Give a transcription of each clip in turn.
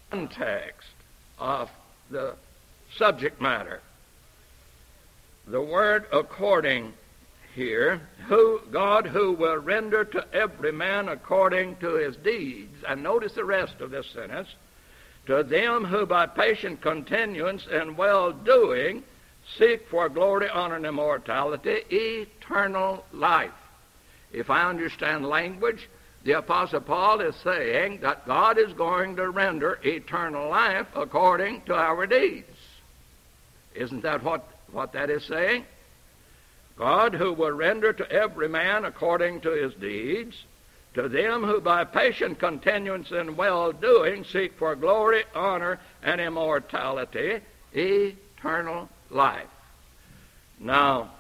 context of the subject matter. The word according here, God who will render to every man according to his deeds. And notice the rest of this sentence. To them who by patient continuance and well-doing seek for glory, honor, and immortality, eternal life. If I understand language, the Apostle Paul is saying that God is going to render eternal life according to our deeds. Isn't that what that is saying? God who will render to every man according to his deeds, to them who by patient continuance and well-doing seek for glory, honor, and immortality, eternal life. Now,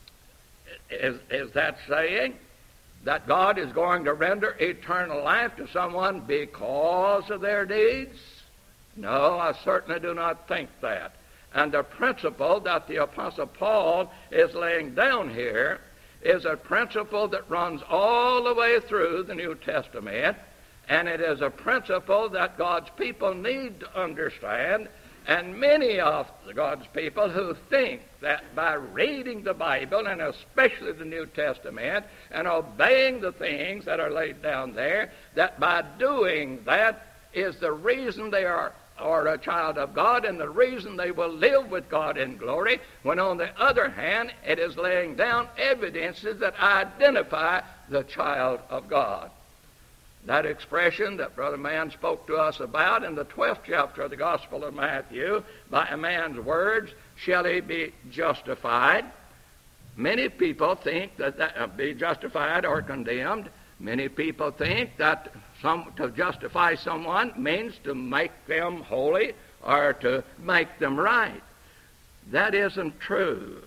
is that saying that God is going to render eternal life to someone because of their deeds? No, I certainly do not think that. And the principle that the Apostle Paul is laying down here is a principle that runs all the way through the New Testament, and it is a principle that God's people need to understand. And many of God's people who think that by reading the Bible, and especially the New Testament, and obeying the things that are laid down there, that by doing that is the reason they are a child of God and the reason they will live with God in glory, when on the other hand, it is laying down evidences that identify the child of God. That expression that Brother Mann spoke to us about in the 12th chapter of the Gospel of Matthew, by a man's words shall he be justified. Many people think that be justified or condemned. Many people think that to justify someone means to make them holy or to make them right. That isn't true.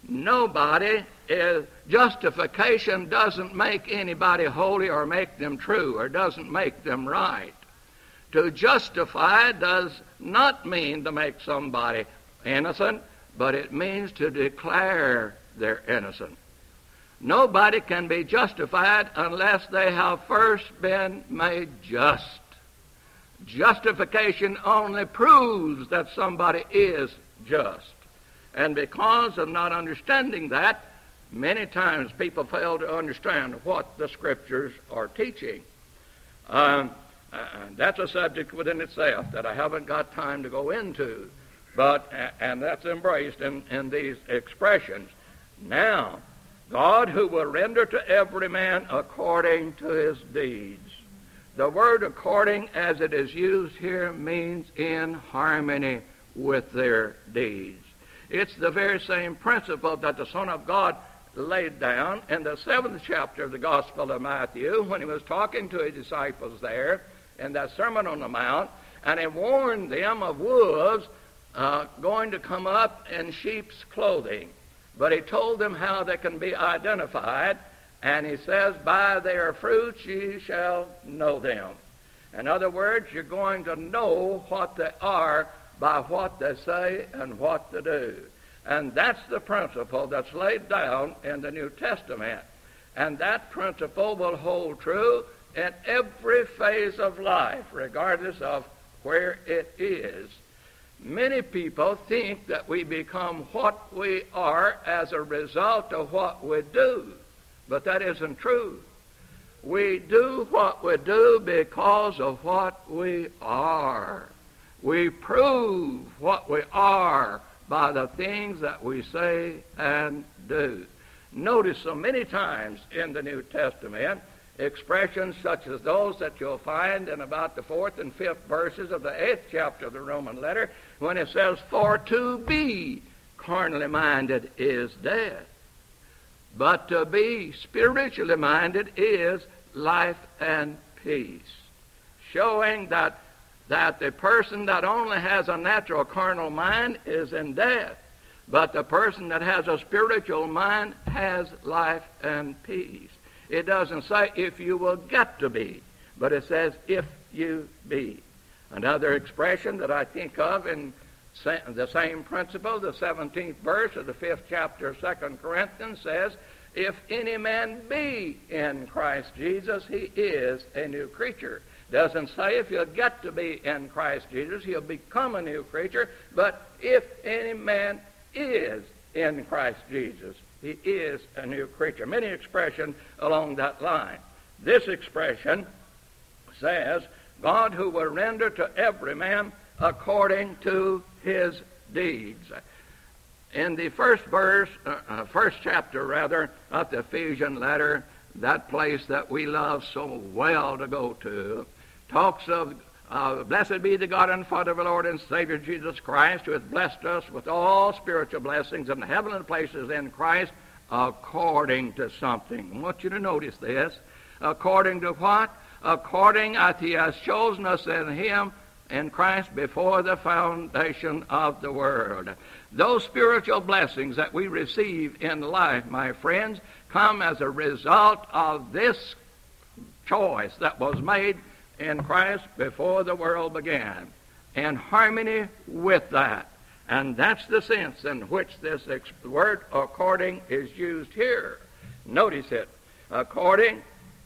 Justification doesn't make anybody holy or make them true or doesn't make them right. To justify does not mean to make somebody innocent, but it means to declare they're innocent. Nobody can be justified unless they have first been made just. Justification only proves that somebody is just. And because of not understanding that, many times people fail to understand what the Scriptures are teaching. That's a subject within itself that I haven't got time to go into, and that's embraced in these expressions. Now, God who will render to every man according to his deeds. The word according, as it is used here, means in harmony with their deeds. It's the very same principle that the Son of God laid down in the 7th chapter of the Gospel of Matthew when he was talking to his disciples there in that Sermon on the Mount, and he warned them of wolves going to come up in sheep's clothing. But he told them how they can be identified, and he says, by their fruits ye shall know them. In other words, you're going to know what they are by what they say and what they do. And that's the principle that's laid down in the New Testament. And that principle will hold true in every phase of life, regardless of where it is. Many people think that we become what we are as a result of what we do, but that isn't true. We do what we do because of what we are. We prove what we are by the things that we say and do. Notice so many times in the New Testament expressions such as those that you'll find in about the 4th and 5th verses of the 8th chapter of the Roman letter, when it says, for to be carnally minded is death, but to be spiritually minded is life and peace. Showing that the person that only has a natural carnal mind is in death, but the person that has a spiritual mind has life and peace. It doesn't say if you will get to be, but it says if you be. Another expression that I think of in the same principle, the 17th verse of the 5th chapter of 2 Corinthians says, if any man be in Christ Jesus, he is a new creature. Doesn't say if you'll get to be in Christ Jesus, he'll become a new creature, but if any man is in Christ Jesus, he is a new creature. Many expressions along that line. This expression says, God who will render to every man according to his deeds. In the first chapter of the Ephesian letter, that place that we love so well to go to, talks of blessed be the God and Father of our Lord and Savior Jesus Christ, who hath blessed us with all spiritual blessings in the heavenly places in Christ, according to something. I want you to notice this. According to what? According as he has chosen us in him, in Christ, before the foundation of the world. Those spiritual blessings that we receive in life, my friends, come as a result of this choice that was made in Christ before the world began, in harmony with that. And that's the sense in which this word according is used here. Notice it. According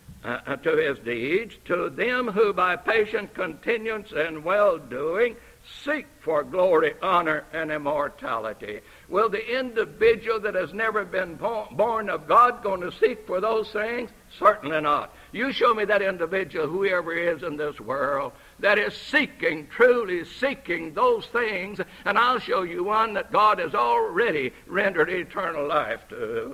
to his deeds, to them who by patient continuance and well-doing seek for glory, honor, and immortality. Will the individual that has never been born of God going to seek for those things? Certainly not. You show me that individual, whoever is in this world, that is seeking, truly seeking those things, and I'll show you one that God has already rendered eternal life to.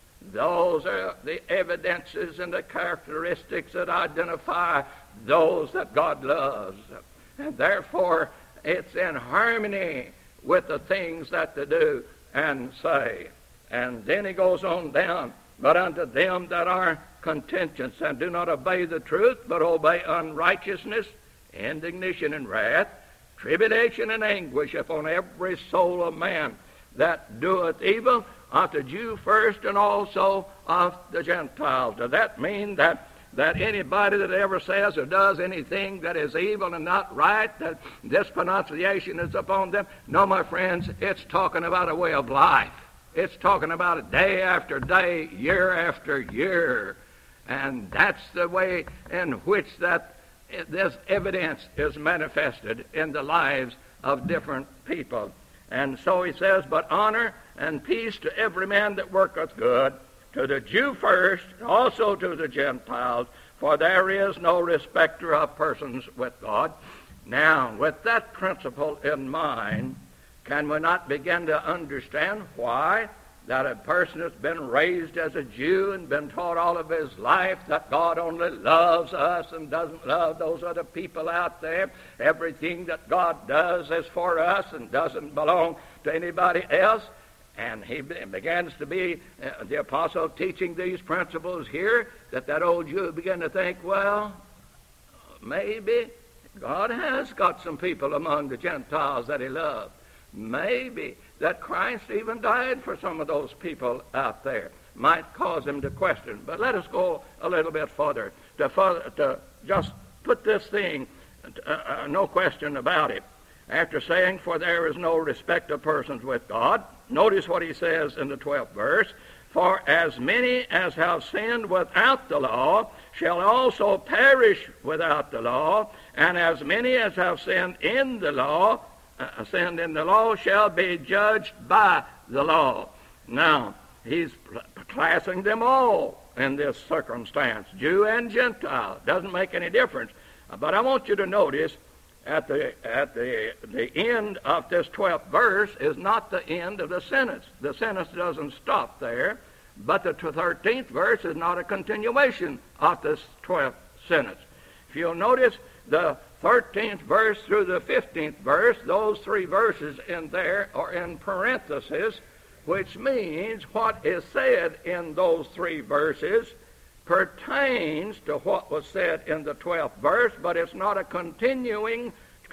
Those are the evidences and the characteristics that identify those that God loves. And therefore, it's in harmony with the things that they do and say. And then he goes on down, but unto them that are contentious and do not obey the truth, but obey unrighteousness, indignation and wrath, tribulation and anguish upon every soul of man that doeth evil, of the Jew first and also of the Gentiles. Does that mean that anybody that ever says or does anything that is evil and not right, that this pronunciation is upon them? No, my friends, it's talking about a way of life. It's talking about it day after day, year after year. And that's the way in which this evidence is manifested in the lives of different people. And so he says, but honor and peace to every man that worketh good, to the Jew first, also to the Gentiles, for there is no respecter of persons with God. Now, with that principle in mind, can we not begin to understand why that a person has been raised as a Jew and been taught all of his life that God only loves us and doesn't love those other people out there? Everything that God does is for us and doesn't belong to anybody else. And he begins to be, the apostle teaching these principles here, that old Jew began to think, well, maybe God has got some people among the Gentiles that he loved. Maybe that Christ even died for some of those people out there. Might cause him to question. But let us go a little bit further to just put this thing, no question about it. After saying, for there is no respect of persons with God, notice what he says in the 12th verse. For as many as have sinned without the law shall also perish without the law, and as many as have sinned in the law shall be judged by the law. Now, he's classing them all in this circumstance, Jew and Gentile. Doesn't make any difference. But I want you to notice at the end of this 12th verse is not the end of the sentence. The sentence doesn't stop there, but the 13th verse is not a continuation of this 12th sentence. If you'll notice, the 13th verse through the 15th verse, those three verses in there are in parentheses, which means what is said in those three verses pertains to what was said in the 12th verse, but it's not a continuation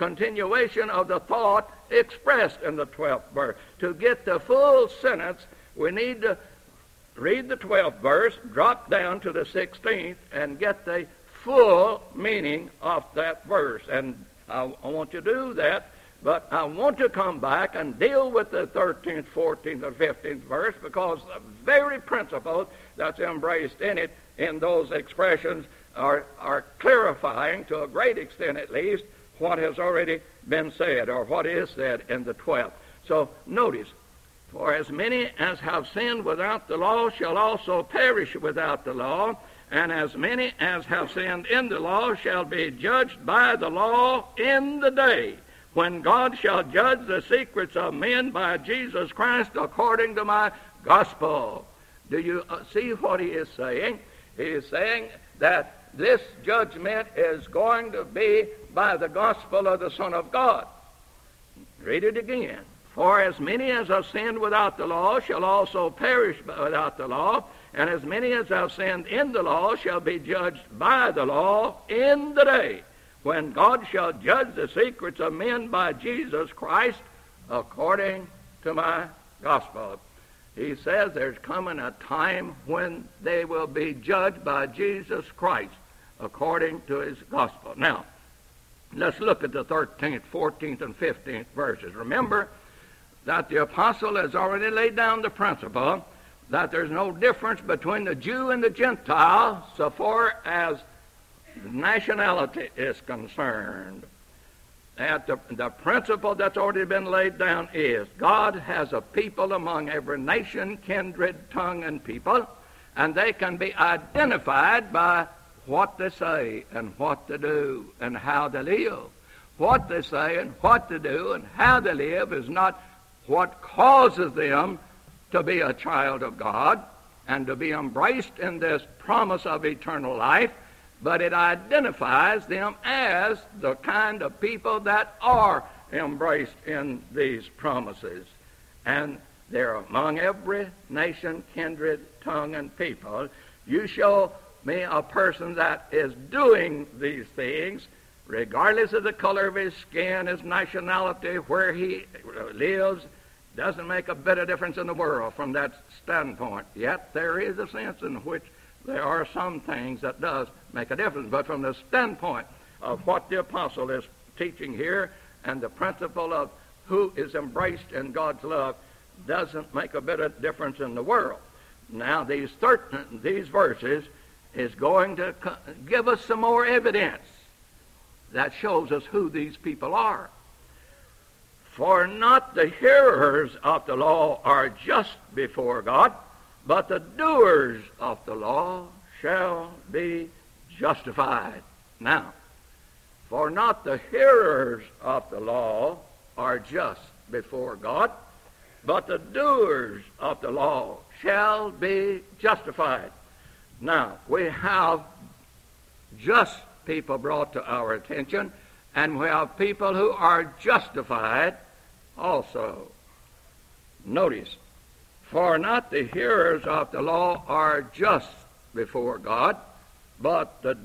of the thought expressed in the 12th verse. To get the full sentence, we need to read the 12th verse, drop down to the 16th, and get the full meaning of that verse. And I want you to do that But I want to come back and deal with the 13th, 14th, and 15th verse, because the very principle that's embraced in it, in those expressions, are clarifying, to a great extent at least, what has already been said, or what is said in the 12th. So notice, for as many as have sinned without the law shall also perish without the law, and as many as have sinned in the law shall be judged by the law in the day when God shall judge the secrets of men by Jesus Christ according to my gospel. Do you see what he is saying? He is saying that this judgment is going to be by the gospel of the Son of God. Read it again. For as many as have sinned without the law shall also perish without the law, and as many as have sinned in the law shall be judged by the law in the day when God shall judge the secrets of men by Jesus Christ according to my gospel. He says there's coming a time when they will be judged by Jesus Christ according to his gospel. Now, let's look at the 13th, 14th, and 15th verses. Remember that the apostle has already laid down the principle that there's no difference between the Jew and the Gentile so far as nationality is concerned. And the principle that's already been laid down is God has a people among every nation, kindred, tongue, and people, and they can be identified by what they say and what they do and how they live. What they say and what they do and how they live is not what causes them to be a child of God and to be embraced in this promise of eternal life, but it identifies them as the kind of people that are embraced in these promises. And they're among every nation, kindred, tongue, and people. You show me a person that is doing these things, regardless of the color of his skin, his nationality, where he lives, doesn't make a bit of difference in the world from that standpoint. Yet there is a sense in which there are some things that does make a difference. But from the standpoint of what the apostle is teaching here and the principle of who is embraced in God's love doesn't make a bit of difference in the world. Now these verses is going to give us some more evidence that shows us who these people are. For not the hearers of the law are just before God, but the doers of the law shall be justified. Now, for not the hearers of the law are just before God, but the doers of the law shall be justified. Now, we have just people brought to our attention, and we have people who are justified also. Notice, for not the hearers of the law are just before God, but the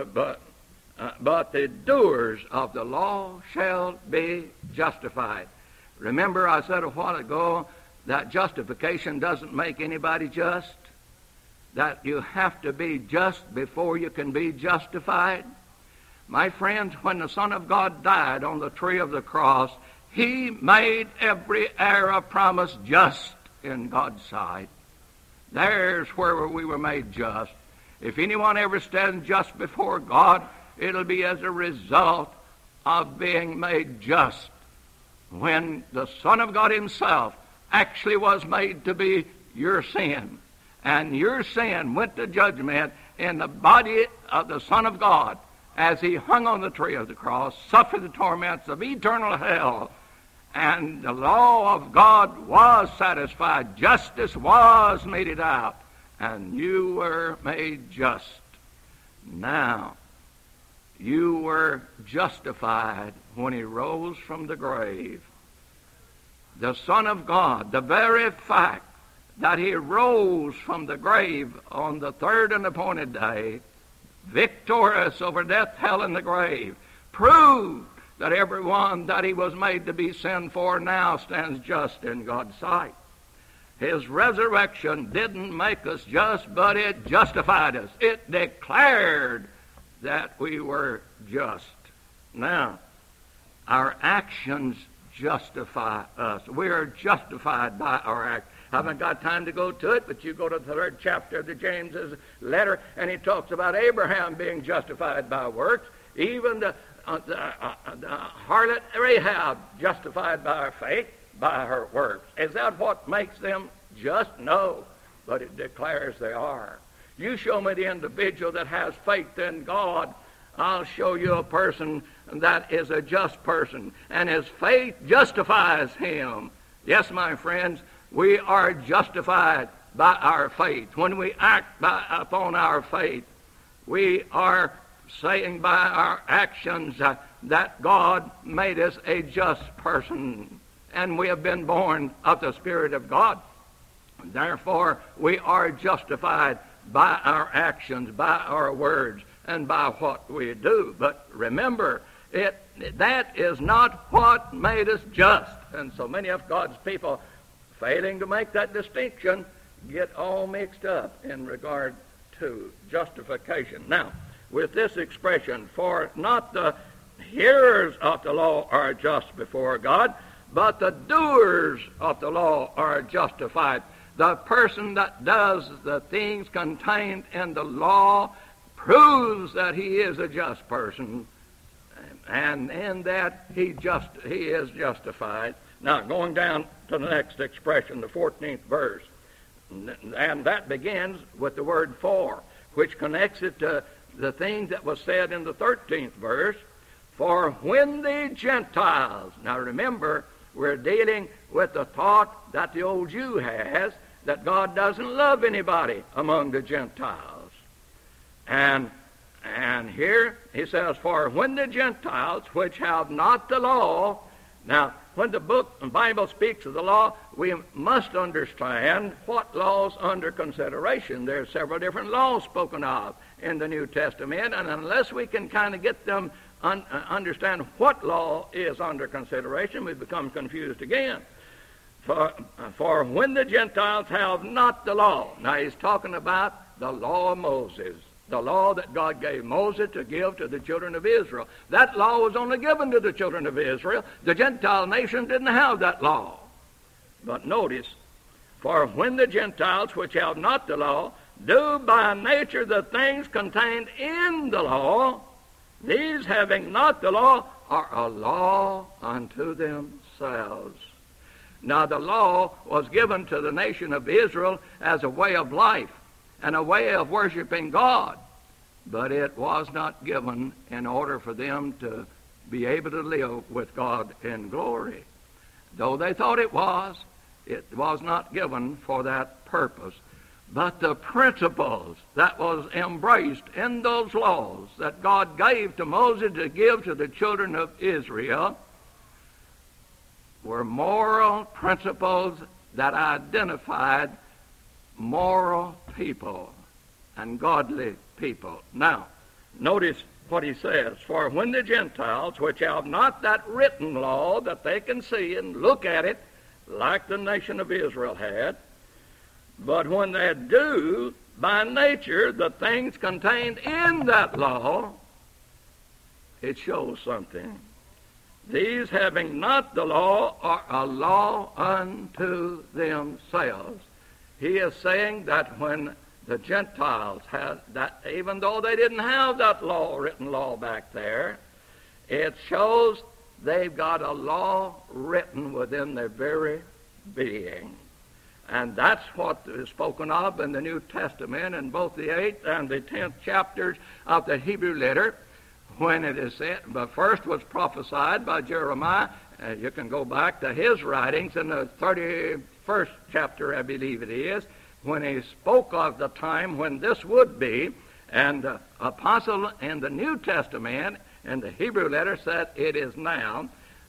doers of the law shall be justified. Remember I said a while ago that justification doesn't make anybody just, that you have to be just before you can be justified. My friends, when the Son of God died on the tree of the cross, he made every heir of promise just in God's sight. There's where we were made just. If anyone ever stands just before God, it'll be as a result of being made just when the Son of God himself actually was made to be your sin. And your sin went to judgment in the body of the Son of God as he hung on the tree of the cross, suffered the torments of eternal hell. And the law of God was satisfied. Justice was meted out. And you were made just. Now, you were justified when he rose from the grave. The Son of God, the very fact that he rose from the grave on the third and appointed day, victorious over death, hell, and the grave, proved that everyone that he was made to be sin for now stands just in God's sight. His resurrection didn't make us just, but it justified us. It declared that we were just. Now, Our actions justify us. We are justified by our acts. I haven't got time to go to it, but you go to the 3rd chapter of the James's letter, and he talks about Abraham being justified by works. Even the harlot Rahab justified by her faith, by her works. Is that what makes them just? No, but it declares they are. You show me the individual that has faith in God, I'll show you a person that is a just person, and his faith justifies him. Yes, my friends, we are justified by our faith. When we act upon our faith, we are saying by our actions that God made us a just person, and we have been born of the Spirit of God. Therefore, we are justified by our actions, by our words, and by what we do. But remember, that is not what made us just. And so many of God's people, failing to make that distinction, get all mixed up in regard to justification. Now, with this expression, for not the hearers of the law are just before God, but the doers of the law are justified. The person that does the things contained in the law proves that he is a just person, and in that he is justified. Now, going down to the next expression, the 14th verse, and that begins with the word for, which connects it to the thing that was said in the 13th verse, for when the Gentiles, now remember, we're dealing with the thought that the old Jew has, that God doesn't love anybody among the Gentiles. And here he says, for when the Gentiles, which have not the law. Now, when the Bible speaks of the law, we must understand what law's under consideration. There are several different laws spoken of in the New Testament, and unless we can kind of get them understand what law is under consideration, we become confused again. For when the Gentiles have not the law. Now he's talking about the law of Moses, the law that God gave Moses to give to the children of Israel. That law was only given to the children of Israel. The Gentile nation didn't have that law. But notice, for when the Gentiles which have not the law do by nature the things contained in the law, these having not the law are a law unto themselves. Now the law was given to the nation of Israel as a way of life and a way of worshiping God, but it was not given in order for them to be able to live with God in glory. Though they thought it was not given for that purpose. But the principles that was embraced in those laws that God gave to Moses to give to the children of Israel were moral principles that identified moral people and godly people. Now, notice what he says. For when the Gentiles, which have not that written law that they can see and look at it like the nation of Israel had, but when they do by nature the things contained in that law, it shows something. These having not the law are a law unto themselves. He is saying that when the Gentiles had that, even though they didn't have that law, written law back there, it shows they've got a law written within their very being. And that's what is spoken of in the New Testament in both the 8th and the 10th chapters of the Hebrew letter, when it is said, but first was prophesied by Jeremiah. You can go back to his writings in the 31st chapter, I believe it is, when he spoke of the time when this would be. And the apostle in the New Testament, in the Hebrew letter, said it is now.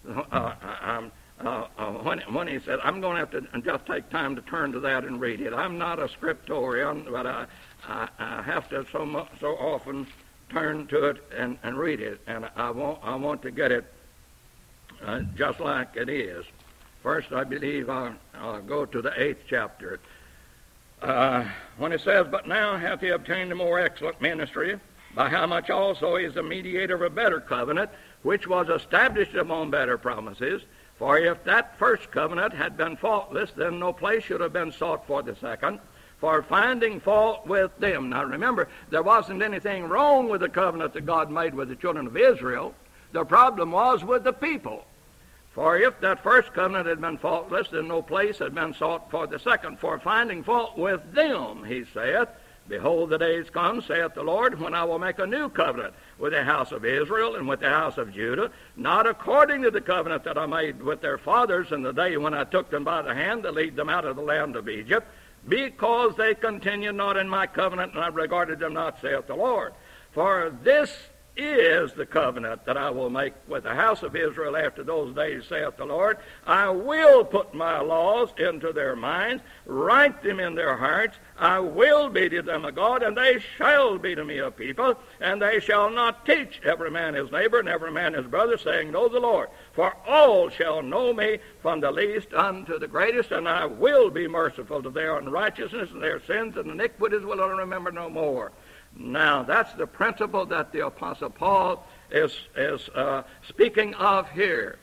When he said, I'm going to have to just take time to turn to that and read it. I'm not a scriptorian, but I have to so often turn to it and read it, and I want to get it just like it is. First, I believe I'll go to the 8th chapter. When it says, but now hath he obtained a more excellent ministry, by how much also he is the mediator of a better covenant, which was established among better promises. For if that first covenant had been faultless, then no place should have been sought for the second, for finding fault with them. Now remember, there wasn't anything wrong with the covenant that God made with the children of Israel. The problem was with the people. For if that first covenant had been faultless, then no place had been sought for the second. For finding fault with them, he saith, Behold, the days come, saith the Lord, when I will make a new covenant with the house of Israel and with the house of Judah, not according to the covenant that I made with their fathers in the day when I took them by the hand to lead them out of the land of Egypt, because they continued not in my covenant, and I regarded them not, saith the Lord. For this is the covenant that I will make with the house of Israel after those days, saith the Lord. I will put my laws into their minds, write them in their hearts. I will be to them a God, and they shall be to me a people. And they shall not teach every man his neighbor and every man his brother, saying, Know the Lord. For all shall know me, from the least unto the greatest, and I will be merciful to their unrighteousness, and their sins and iniquities will I remember no more. Now, that's the principle that the Apostle Paul is speaking of here.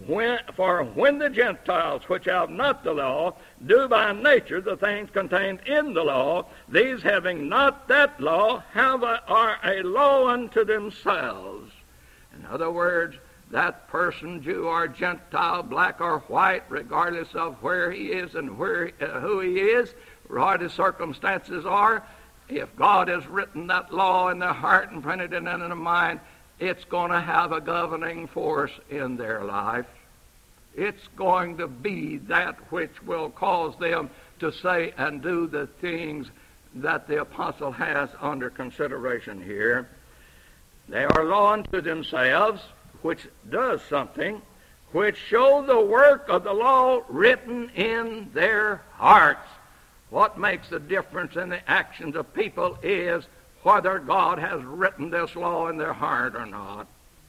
For when the Gentiles, which have not the law, do by nature the things contained in the law, these having not that law are a law unto themselves. In other words, that person, Jew or Gentile, black or white, regardless of where he is and who he is, what his circumstances are, if God has written that law in their heart and printed it in their mind, it's going to have a governing force in their life. It's going to be that which will cause them to say and do the things that the apostle has under consideration here. They are law unto themselves, which does something, which show the work of the law written in their hearts. What makes the difference in the actions of people is whether God has written this law in their heart or not.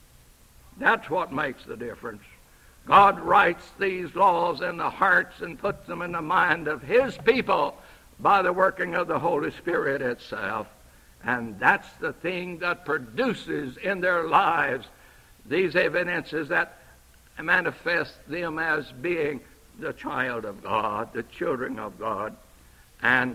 That's what makes the difference. God writes these laws in the hearts and puts them in the mind of his people by the working of the Holy Spirit itself. And that's the thing that produces in their lives these evidences that manifest them as being the child of God, the children of God. And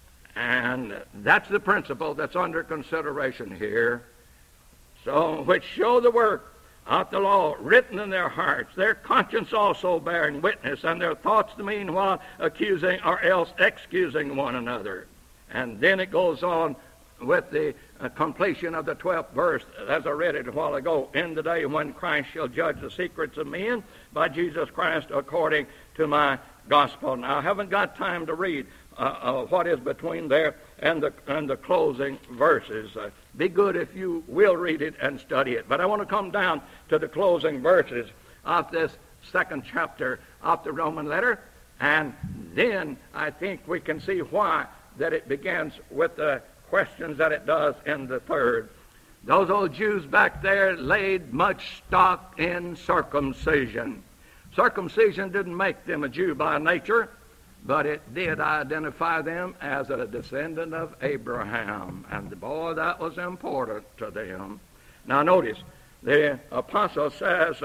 that's the principle that's under consideration here. So, which show the work of the law written in their hearts, their conscience also bearing witness, and their thoughts the meanwhile accusing or else excusing one another. And then it goes on with the completion of the 12th verse, as I read it a while ago, in the day when Christ shall judge the secrets of men by Jesus Christ according to my gospel. Now, I haven't got time to read what is between there and the closing verses. Be good if you will read it and study it. But I want to come down to the closing verses of this second chapter of the Roman letter, and then I think we can see why that it begins with the questions that it does in the third. Those old Jews back there laid much stock in circumcision. Circumcision didn't make them a Jew by nature, but it did identify them as a descendant of Abraham. And boy, that was important to them. Now notice, the apostle says,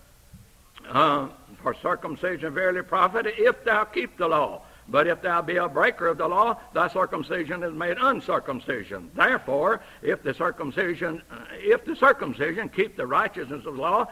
for circumcision verily profiteth, if thou keep the law. But if thou be a breaker of the law, thy circumcision is made uncircumcision. Therefore, if the circumcision keep the righteousness of the law,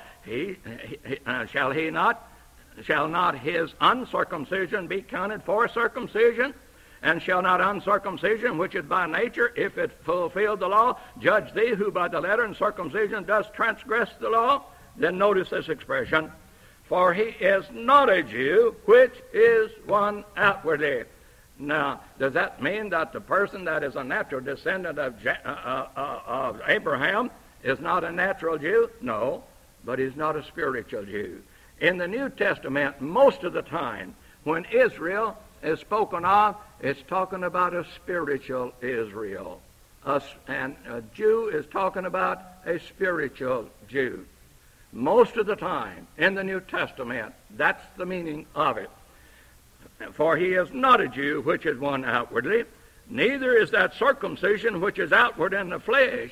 shall not his uncircumcision be counted for circumcision? And shall not uncircumcision, which is by nature, if it fulfill the law, judge thee who by the letter and circumcision does transgress the law? Then notice this expression, for he is not a Jew, which is one outwardly. Now, does that mean that the person that is a natural descendant of Abraham is not a natural Jew? No, but he's not a spiritual Jew. In the New Testament, most of the time, when Israel is spoken of, it's talking about a spiritual Israel. And a Jew is talking about a spiritual Jew. Most of the time in the New Testament, that's the meaning of it. For he is not a Jew, which is one outwardly, neither is that circumcision which is outward in the flesh,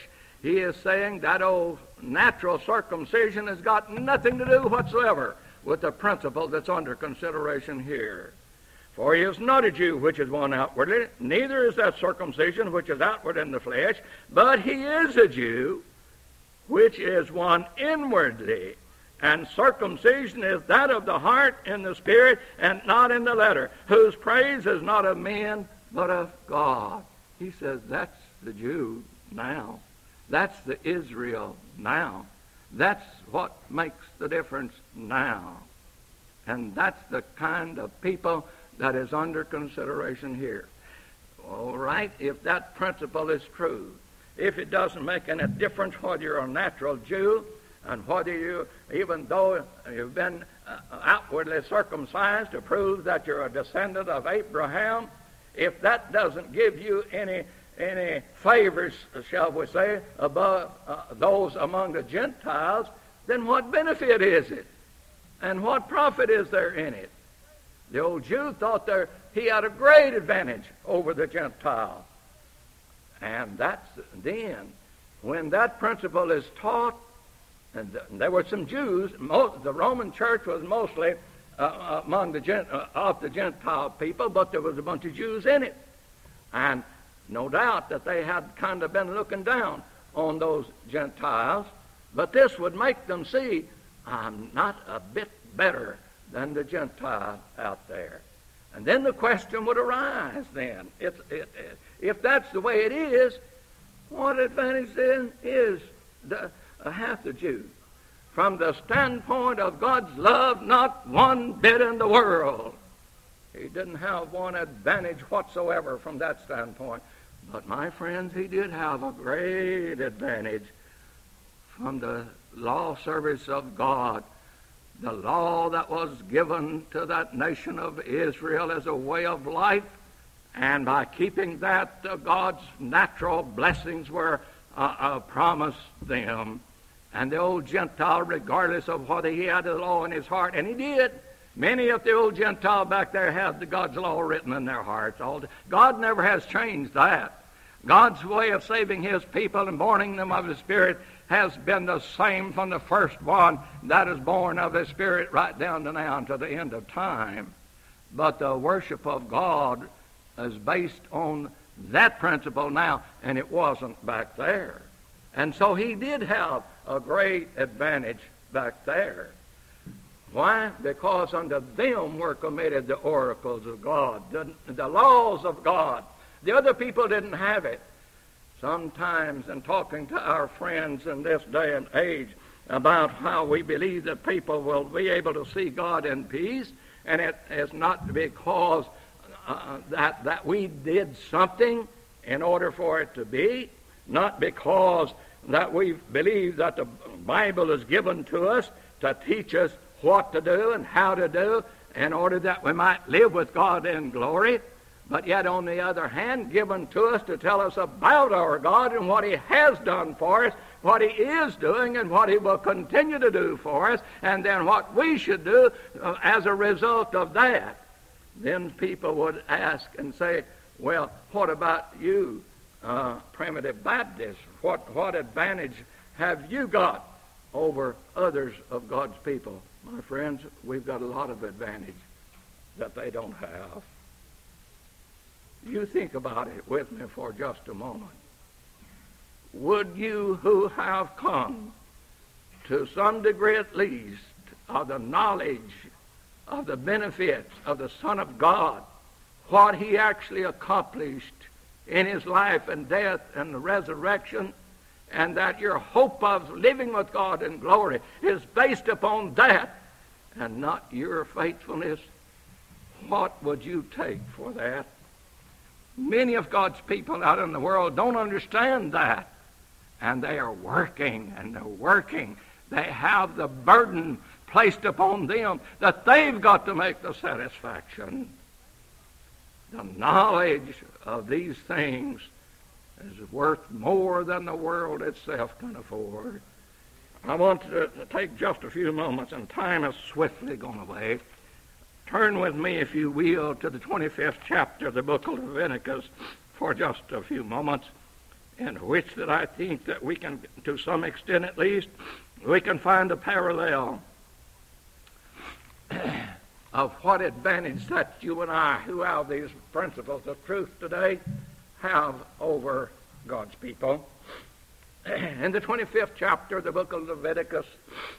he is saying that old natural circumcision has got nothing to do whatsoever with the principle that's under consideration here. For he is not a Jew which is one outwardly, neither is that circumcision which is outward in the flesh, but he is a Jew which is one inwardly. And circumcision is that of the heart in the spirit and not in the letter, whose praise is not of men but of God. He says that's the Jew now. That's the Israel now. That's what makes the difference now. And that's the kind of people that is under consideration here. All right, if that principle is true, if it doesn't make any difference whether you're a natural Jew and whether you, even though you've been outwardly circumcised to prove that you're a descendant of Abraham, if that doesn't give you any favors, shall we say, above those among the Gentiles, then what benefit is it? And what profit is there in it? The old Jew thought he had a great advantage over the Gentile. And that's then, when that principle is taught, and there were some Jews, the Roman church was mostly among the Gentile people, but there was a bunch of Jews in it. And no doubt that they had kind of been looking down on those Gentiles, but this would make them see, I'm not a bit better than the Gentile out there. And then the question would arise then, if that's the way it is, what advantage then is hath the Jew? From the standpoint of God's love, not one bit in the world. He didn't have one advantage whatsoever from that standpoint. But my friends, he did have a great advantage from the law service of God, the law that was given to that nation of Israel as a way of life, and by keeping that, God's natural blessings were promised them. And the old Gentile, regardless of whether he had the law in his heart, and he did. Many of the old Gentile back there had God's law written in their hearts. God never has changed that. God's way of saving his people and borning them of his Spirit has been the same from the first one that is born of the Spirit right down to now to the end of time. But the worship of God is based on that principle now, and it wasn't back there. And so he did have a great advantage back there. Why? Because unto them were committed the oracles of God, the laws of God. The other people didn't have it. Sometimes in talking to our friends in this day and age about how we believe that people will be able to see God in peace, and it is not because that we did something in order for it to be, not because that we believe that the Bible is given to us to teach us what to do and how to do in order that we might live with God in glory, but yet on the other hand given to us to tell us about our God and what he has done for us, what he is doing and what he will continue to do for us, and then what we should do as a result of that. Then people would ask and say, well, what about you, Primitive Baptists? What advantage have you got over others of God's people? My friends, we've got a lot of advantage that they don't have. You think about it with me for just a moment. Would you who have come to some degree at least of the knowledge of the benefits of the Son of God, what he actually accomplished in his life and death and the resurrection, and that your hope of living with God in glory is based upon that and not your faithfulness, what would you take for that? Many of God's people out in the world don't understand that, and they are working, and they're working. They have the burden placed upon them that they've got to make the satisfaction. The knowledge of these things is worth more than the world itself can afford. I want to take just a few moments, and time has swiftly gone away. Turn with me, if you will, to the 25th chapter of the book of Leviticus for just a few moments. in which that I think that we can, to some extent at least, we can find a parallel of what advantage that you and I, who have these principles of truth today, have over God's people. In the 25th chapter of the book of Leviticus,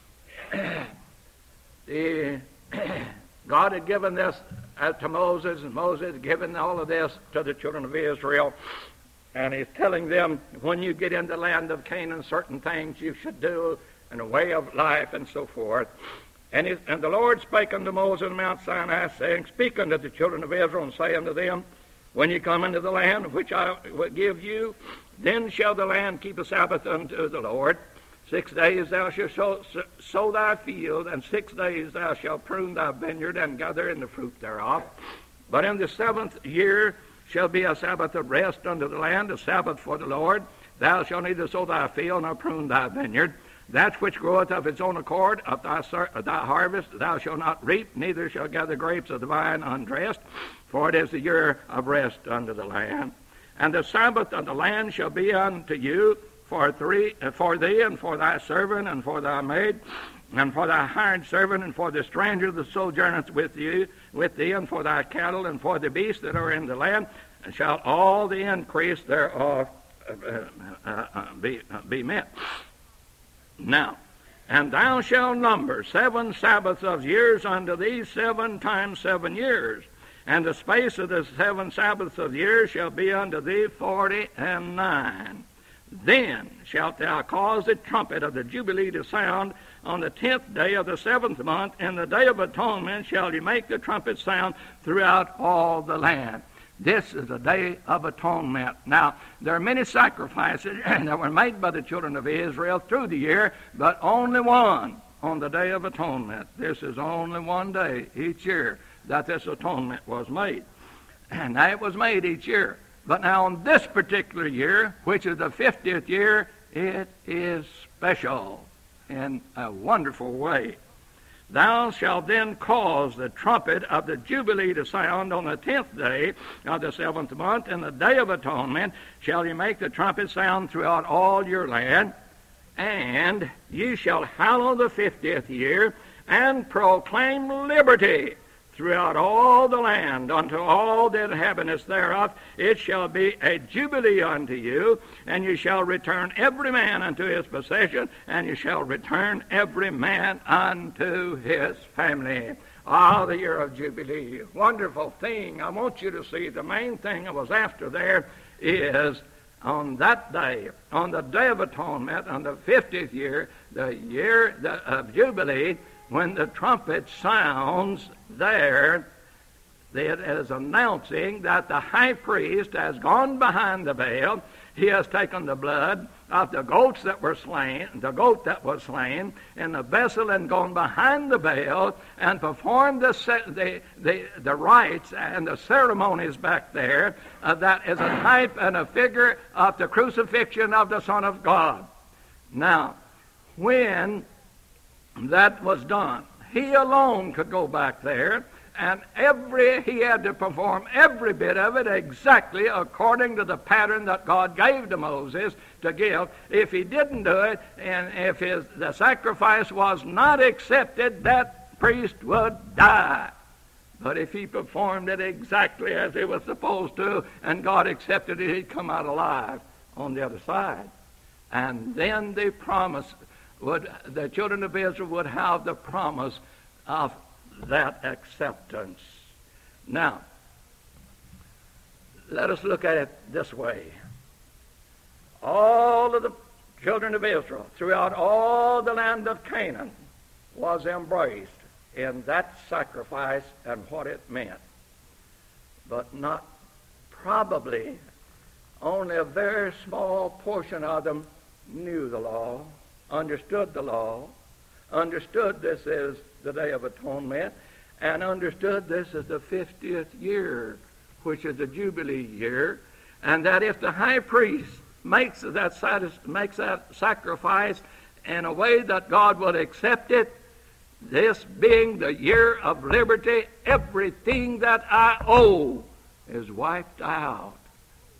God had given this to Moses, and Moses had given all of this to the children of Israel. And he's telling them, when you get into the land of Canaan, certain things you should do, and a way of life, and so forth. And the Lord spake unto Moses on Mount Sinai, saying, Speak unto the children of Israel, and say unto them, When you come into the land which I will give you, then shall the land keep a Sabbath unto the Lord. 6 days thou shalt sow thy field, and 6 days thou shalt prune thy vineyard, and gather in the fruit thereof. But in the 7th year shall be a Sabbath of rest unto the land, a Sabbath for the Lord. Thou shalt neither sow thy field nor prune thy vineyard. That which groweth of its own accord of thy harvest thou shalt not reap, neither shalt gather grapes of the vine undressed, for it is the year of rest unto the land. And the Sabbath of the land shall be unto you for thee, and for thy servant, and for thy maid, and for thy hired servant, and for the stranger that sojourneth with thee, and for thy cattle, and for the beasts that are in the land, and shall all the increase thereof be met. Now, and thou shalt number 7 Sabbaths of years unto thee, 7 times 7 years. And the space of the 7 Sabbaths of years shall be unto thee 49. Then shalt thou cause the trumpet of the Jubilee to sound on the 10th day of the 7th month. In the day of atonement shall you make the trumpet sound throughout all the land. This is the Day of Atonement. Now, there are many sacrifices that were made by the children of Israel through the year, but only one on the Day of Atonement. This is only one day each year that this atonement was made. And now it was made each year. But now on this particular year, which is the 50th year, it is special in a wonderful way. Thou shalt then cause the trumpet of the Jubilee to sound on the 10th day of the 7th month. In the Day of Atonement shall you make the trumpet sound throughout all your land. And ye shall hallow the 50th year, and proclaim liberty throughout all the land unto all the inhabitants thereof. It shall be a jubilee unto you, and you shall return every man unto his possession, and you shall return every man unto his family. The year of Jubilee. Wonderful thing. I want you to see the main thing I was after there is on that day, on the Day of Atonement, on the 50th year, the year of Jubilee, when the trumpet sounds there, it is announcing that the high priest has gone behind the veil. He has taken the blood of the goats that were slain, the goat that was slain, in the vessel, and gone behind the veil and performed the rites and the ceremonies back there. That is a type and a figure of the crucifixion of the Son of God. Now, when that was done, he alone could go back there, and he had to perform every bit of it exactly according to the pattern that God gave to Moses to give. If he didn't do it, and if the sacrifice was not accepted, that priest would die. But if he performed it exactly as he was supposed to, and God accepted it, he'd come out alive on the other side. And then the children of Israel would have the promise of that acceptance. Now, let us look at it this way. All of the children of Israel throughout all the land of Canaan was embraced in that sacrifice and what it meant. But not probably only a very small portion of them knew the law, understood the law, understood this is the Day of Atonement, and understood this is the 50th year, which is the Jubilee year, and that if the high priest makes that sacrifice in a way that God will accept it, this being the year of liberty, everything that I owe is wiped out,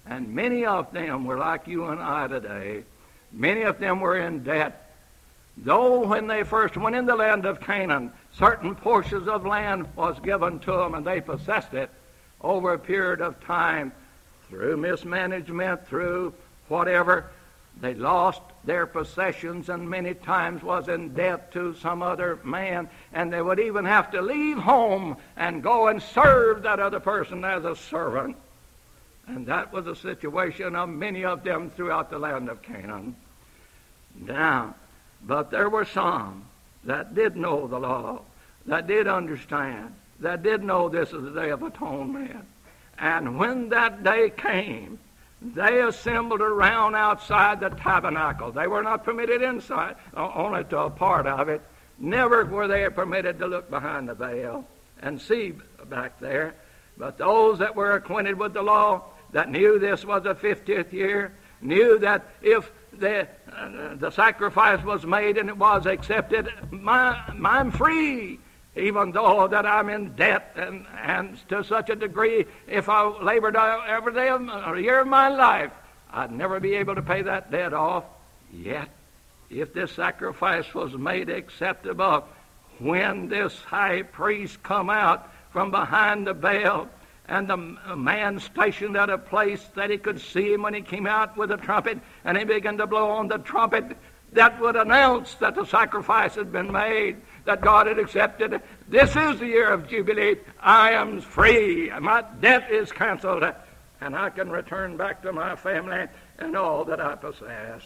And many of them were like you and I today. Many of them were in debt. Though when they first went in the land of Canaan, certain portions of land was given to them and they possessed it over a period of time through mismanagement, through whatever. They lost their possessions and many times was in debt to some other man, and they would even have to leave home and go and serve that other person as a servant. And that was the situation of many of them throughout the land of Canaan. Now, but there were some that did know the law, that did understand, that did know this is the Day of Atonement. And when that day came, they assembled around outside the tabernacle. They were not permitted inside, only to a part of it. Never were they permitted to look behind the veil and see back there. But those that were acquainted with the law, that knew this was the 50th year, knew that if the sacrifice was made and it was accepted, I'm free, even though that I'm in debt and to such a degree, if I labored every day of a year of my life, I'd never be able to pay that debt off. Yet, if this sacrifice was made acceptable, when this high priest come out from behind the veil, and the man stationed at a place that he could see him when he came out with a trumpet, and he began to blow on the trumpet, that would announce that the sacrifice had been made, that God had accepted. This is the year of Jubilee. I am free. My debt is canceled, and I can return back to my family and all that I possess.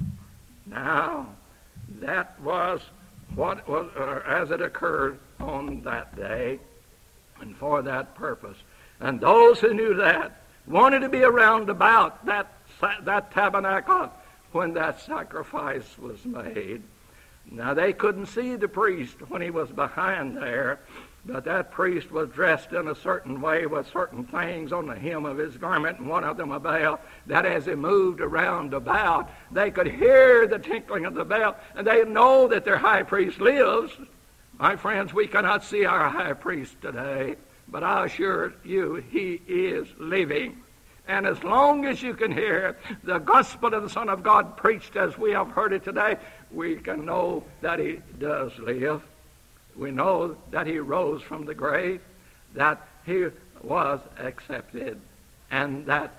Now, that was what was, as it occurred on that day, and for that purpose. And those who knew that wanted to be around about that tabernacle when that sacrifice was made. Now, they couldn't see the priest when he was behind there, but that priest was dressed in a certain way with certain things on the hem of his garment, and one of them a bell, that as he moved around about, they could hear the tinkling of the bell, and they know that their high priest lives. My friends, we cannot see our high priest today, but I assure you, he is living. And as long as you can hear the gospel of the Son of God preached as we have heard it today, we can know that he does live. We know that he rose from the grave, that he was accepted, and that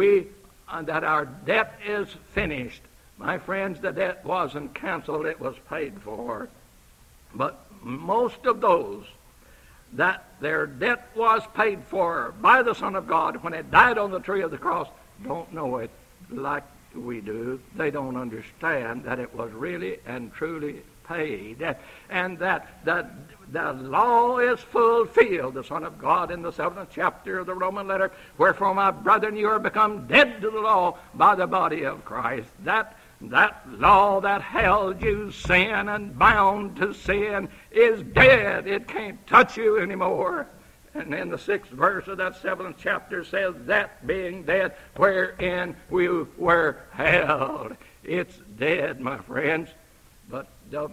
our debt is finished. My friends, the debt wasn't canceled, it was paid for. But most of those that their debt was paid for by the Son of God when it died on the tree of the cross don't know it like we do. They don't understand that it was really and truly paid, and that the law is fulfilled. The Son of God in the 7th chapter of the Roman letter, wherefore, my brethren, you are become dead to the law by the body of Christ. That law that held you sin and bound to sin is dead. It can't touch you anymore. And then the 6th verse of that 7th chapter says, that being dead, wherein we were held. It's dead, my friends. But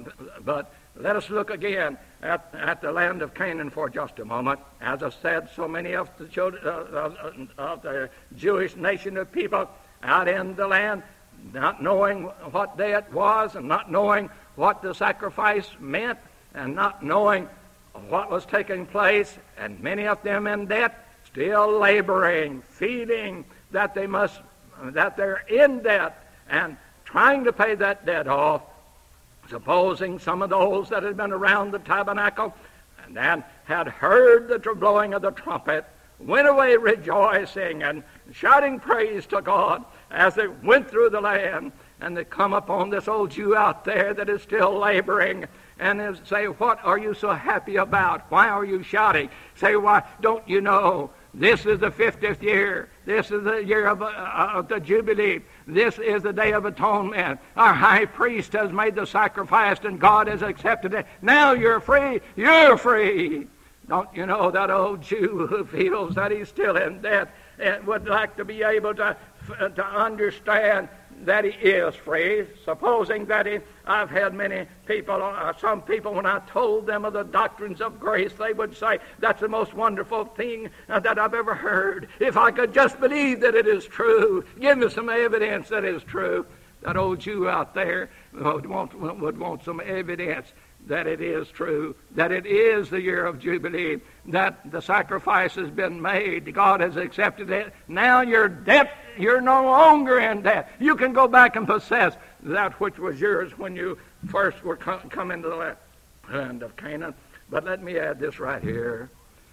let us look again at the land of Canaan for just a moment. As I said, so many of the children of the Jewish nation of people out in the land, not knowing what day it was, and not knowing what the sacrifice meant, and not knowing what was taking place, and many of them in debt, still laboring, feeding that they're in debt, and trying to pay that debt off. Supposing some of those that had been around the tabernacle and then had heard the blowing of the trumpet, went away rejoicing and shouting praise to God as they went through the land, and they come upon this old Jew out there that is still laboring, and they say, what are you so happy about? Why are you shouting? Say, why, don't you know this is the 50th year? This is the year of the Jubilee. This is the Day of Atonement. Our high priest has made the sacrifice, and God has accepted it. Now you're free. You're free. Don't you know that old Jew who feels that he's still in debt and would like to be able to understand that he is free, supposing that I've had many people, some people, when I told them of the doctrines of grace, they would say, that's the most wonderful thing that I've ever heard. If I could just believe that it is true, give me some evidence that it is true. That old Jew out there would want some evidence that it is true, that it is the year of Jubilee, that the sacrifice has been made, God has accepted it. Now you're no longer in debt. You can go back and possess that which was yours when you first were come into the land of Canaan. But let me add this right here.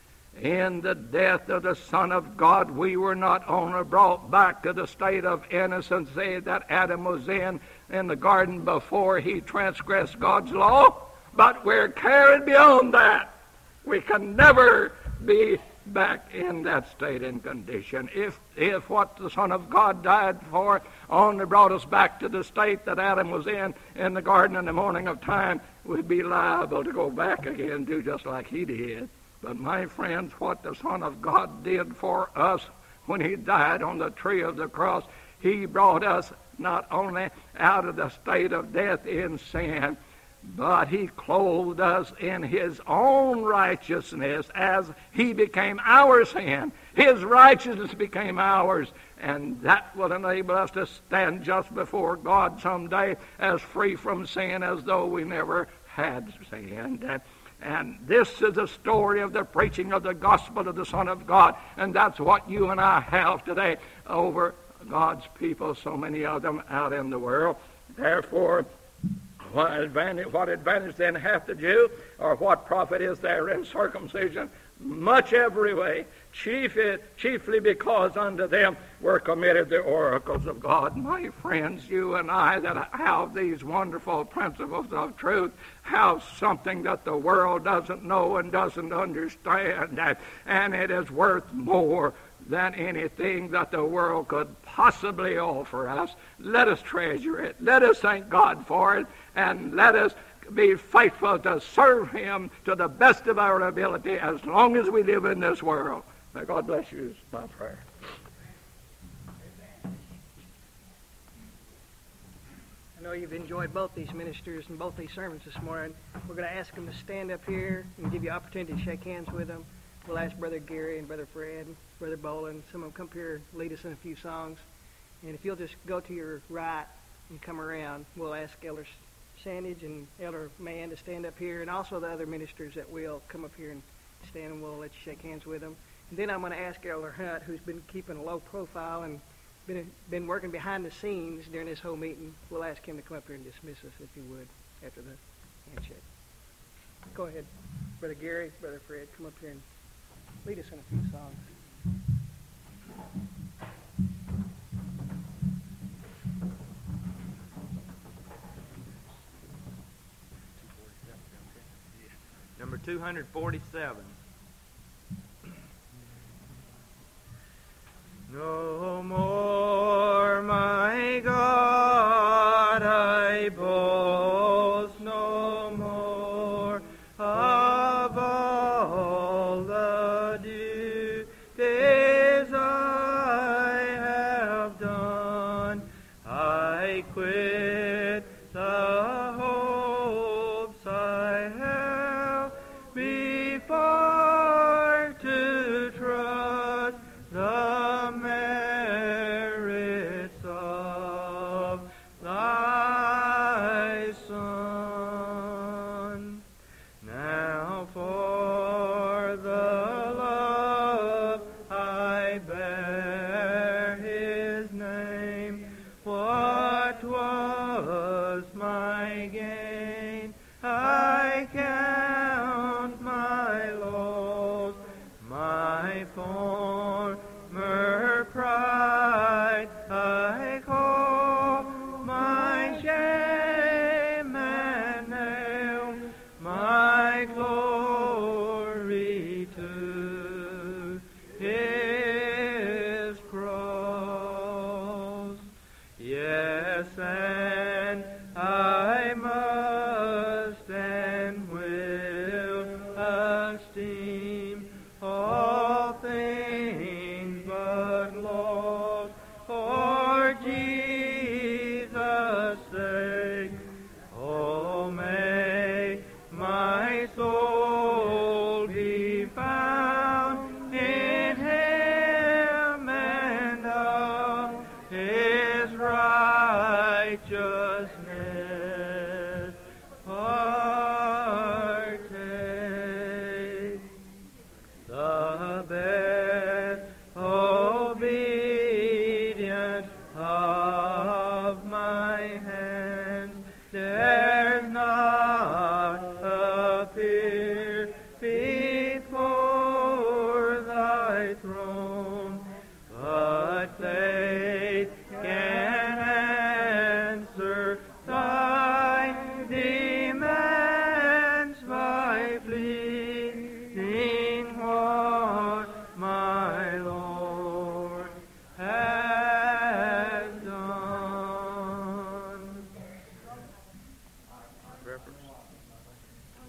In the death of the Son of God, we were not only brought back to the state of innocence that Adam was in the garden before he transgressed God's law, but we're carried beyond that. We can never be back in that state and condition. If what the Son of God died for only brought us back to the state that Adam was in the garden in the morning of time, we'd be liable to go back again and do just like he did. But my friends, what the Son of God did for us when he died on the tree of the cross, he brought us not only out of the state of death in sin, but he clothed us in his own righteousness as he became our sin. His righteousness became ours, and that will enable us to stand just before God someday as free from sin as though we never had sinned. And this is the story of the preaching of the gospel of the Son of God, and that's what you and I have today over God's people, so many of them out in the world. Therefore, what advantage then hath the Jew, or what profit is there in circumcision? Much every way, chiefly because unto them were committed the oracles of God. My friends, you and I that have these wonderful principles of truth have something that the world doesn't know and doesn't understand, and it is worth more than anything that the world could possibly offer us. Let us treasure it. Let us thank God for it, and let us be faithful to serve him to the best of our ability as long as we live in this world. May God bless you is my prayer. I know you've enjoyed both these ministers and both these sermons this morning. We're going to ask them to stand up here and give you an opportunity to shake hands with them. We'll ask Brother Gary and Brother Fred, Brother Boland, some of them come here, lead us in a few songs. And if you'll just go to your right and come around, we'll ask Elder Sandage and Elder Mann to stand up here, and also the other ministers that will come up here and stand, and we'll let you shake hands with them. And then I'm going to ask Elder Hunt, who's been keeping a low profile and been working behind the scenes during this whole meeting. We'll ask him to come up here and dismiss us, if you would, after the handshake. Go ahead, Brother Gary, Brother Fred, come up here and lead us in a few songs. Number 247. No more, my God, I boast no more of all the duties I have done. I quit the hopes I have before to trust the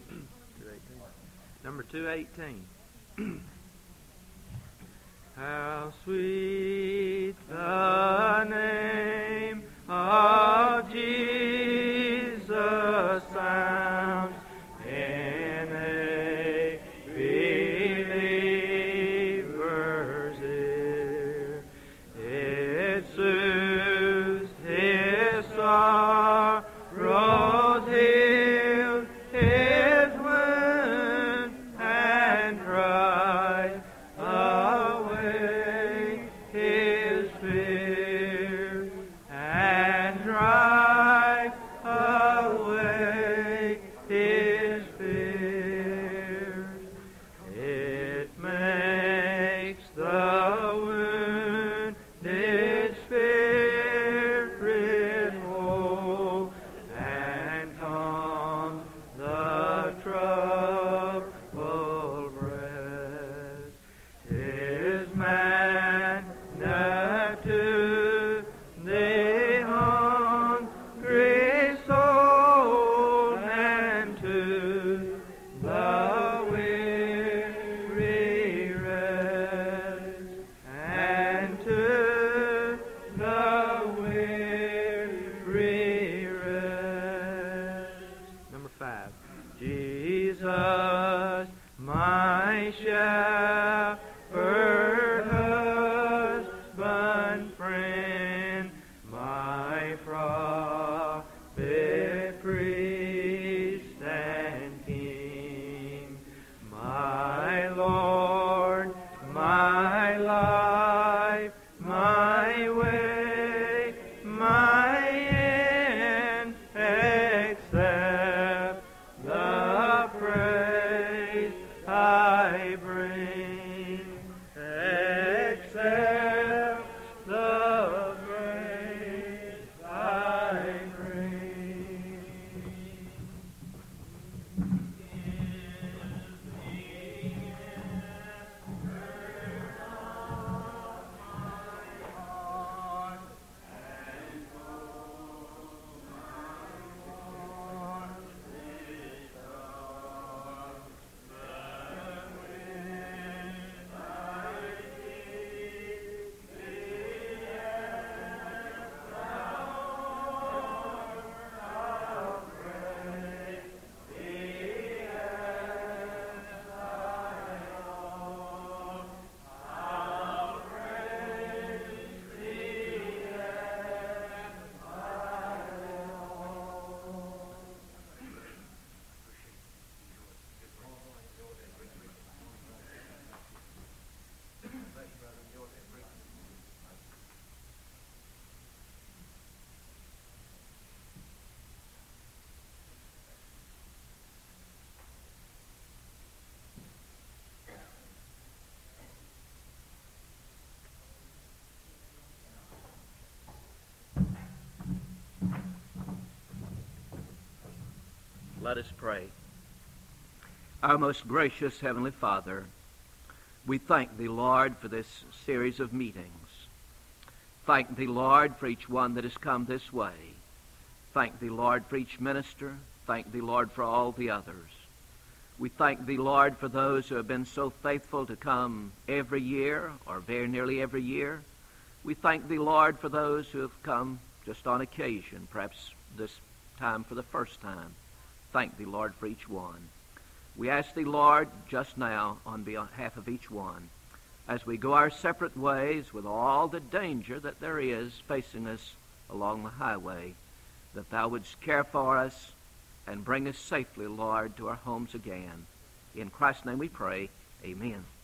Number 218. How sweet the name of Jesus sounds in a believer's ear. It soothes his sorrows, heals his wound, and drives away his fear, and drive away his fear. It makes the wounded spirit whole, and calms the troubled breast. 'Tis manna to the hungry soul, and to the weary rest, and to the weary rest. Number 5. Jesus, my shepherd, husband, friend, my prophet, priest, and king, my Lord, my life, my way, my end, except the praise I bring, except the praise I bring. Let us pray. Our most gracious Heavenly Father, we thank Thee, Lord, for this series of meetings. Thank Thee, Lord, for each one that has come this way. Thank Thee, Lord, for each minister. Thank Thee, Lord, for all the others. We thank Thee, Lord, for those who have been so faithful to come every year, or very nearly every year. We thank Thee, Lord, for those who have come just on occasion, perhaps this time for the first time. Thank Thee, Lord, for each one. We ask Thee, Lord, just now on behalf of each one, as we go our separate ways with all the danger that there is facing us along the highway, that Thou wouldst care for us and bring us safely, Lord, to our homes again. In Christ's name we pray. Amen.